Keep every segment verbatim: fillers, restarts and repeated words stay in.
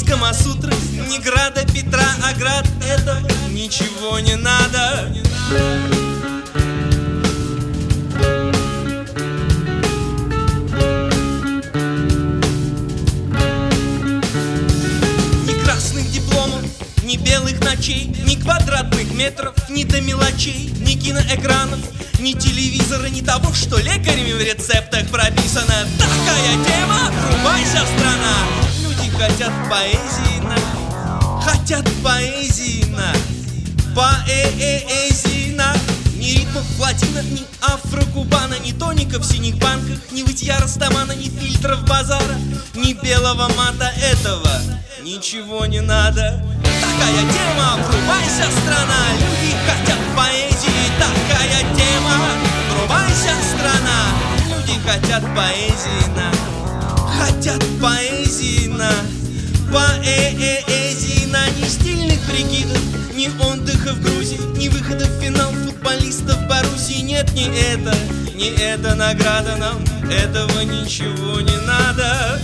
Камасутры, ни Града, Петра, Аград. Это ничего не надо. Ни красных дипломов, ни белых ночей, ни квадратных метров, ни до мелочей, ни киноэкранов, ни телевизора, ни того, что лекарями в рецептах прописано. Такая тема, врубайся, страна. Люди хотят поэзии на, хотят поэзии на, поэзии на. Ни ритмов латина, ни афро-кубана, ни тоников в синих банках, ни вытья растамана, ни фильтров базара, ни белого мата. Этого ничего не надо. Такая тема, врубайся, страна. Люди хотят поэзии. Такая тема, врубайся, страна. Люди хотят поэзии на, хотят поэзии на, поэзии на. Ни стильных прикидов, ни отдыха в Грузии, ни выхода в финал футболистов Боруссии. Нет, ни это, ни эта награда нам. Этого ничего не надо.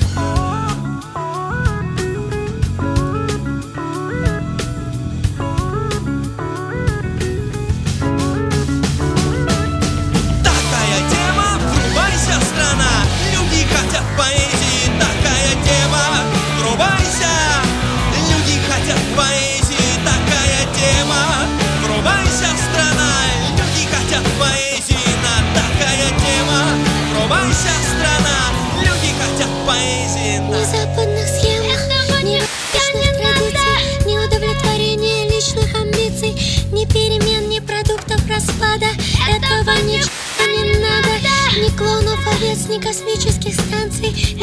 Поэзии, такая тема, врубайся. Люди хотят поэзии, такая тема, врубайся, страна. Люди хотят поэзии, на такая тема, врубайся, страна. Люди хотят поэзии на. Ни западных схем, ни вечных традиций, ни удовлетворения личных амбиций, ни перемен, ни продуктов распада. Этого ничего не надо. Ни клонов овец, ни космических станций.